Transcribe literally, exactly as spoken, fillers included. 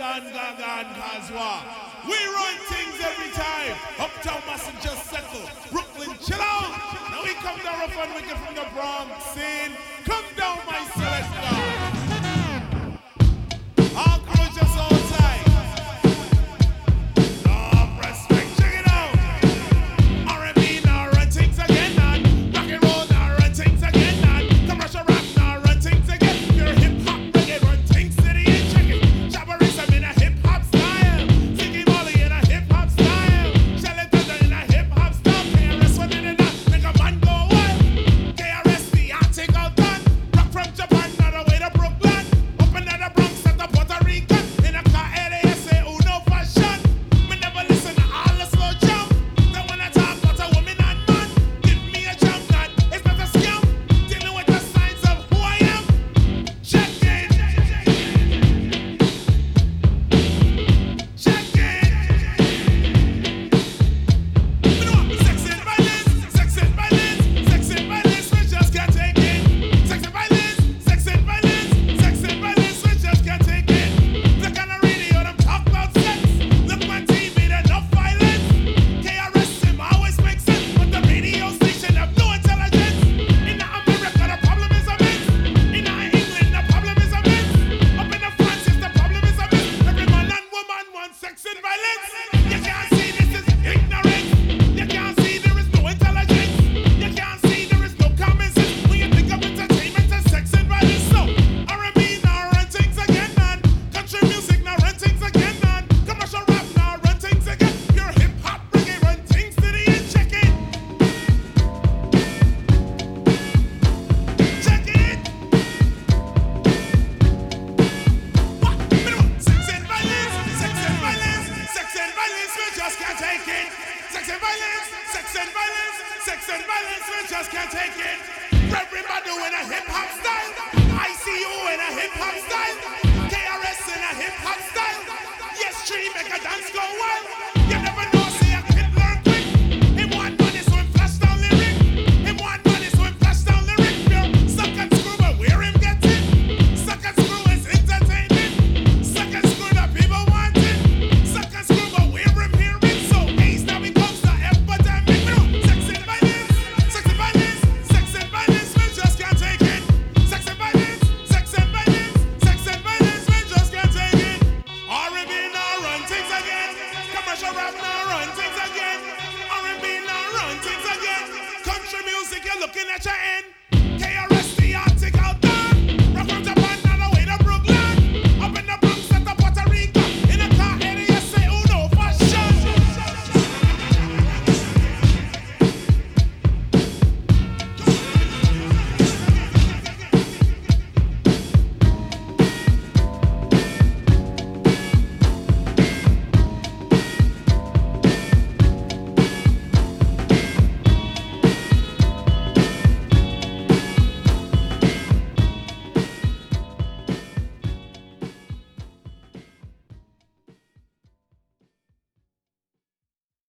gone, gone, gone, cause what? We run things every time. Uptown mustn't just settle. Brooklyn, chill out. Now we come down rough and wicked from the Bronx scene. Come down, my selector. All crew just outside. No respect, check it out. R and B now run things again, man. Rock and roll now run things again, man. Commercial rap now run things again. Your hip hop reggae run things city and check it. Jabberism in a hip hop style. Ziggy Molly in a hip hop style. Shelly Thunder in a hip hop style. K R S one in and out, make a man go wild. K R S the article done. Rock from Japan, not away to Brooklyn. Up and down the Bronx at the Puerto Rican. In a car L A S A, Uno fashion. Me never listen to all the slow jump. Don't wanna talk about a woman and man. Give me a jump, man. It's not a scam. Dealing with the signs of who I am. Check it. Check it. You know what? Sex and violence, sex and violence, sex and violence, we just can't take it. Sex and violence, sex and violence, sex and violence, we just can't take it. Look on the radio, them talk about sex. Look on T V, there's enough violence. K R S him always makes sense, but the radio station have no intelligence. In America, the problem is immense. In England, the problem is immense. Up in France, yes, the problem is immense. Every man and woman wants sex and violence. You can't see this is ignorance. You can't see there is no intelligence. You can't see there is no common sense. When you think of entertainment and sex and violence, so R and B now run things again, man. Country music now run things again, man. Commercial rap now run things again. Your hip hop reggae run things to the end. Check it. Check it. What? Minimum. Sex and violence, sex and violence, sex and violence, we just can't take it. Sex and violence, sex and violence, sex and violence, we just can't take it. Everybody in a hip hop style. I C U in a hip hop style. K R S in a hip hop style. Yes, tree make a dance go wild. You never know, see a kid learn quick. Him one money, so him flash down lyric. Him one money, so him flash down lyric. Pure suck and screw, but where him get it? Suck and screw is entertainment. Suck and screw the people want it. Suck and screw, but where him hear it? So Ace now becomes the epidemic. No, sex and violence, sex and violence, sex and violence, we just can't take it. Sex and violence, sex and violence, sex and violence, we just can't take it. R and B now run things again. Commercial rap now run things again. R and B now run things again. Country music, you're looking at your end.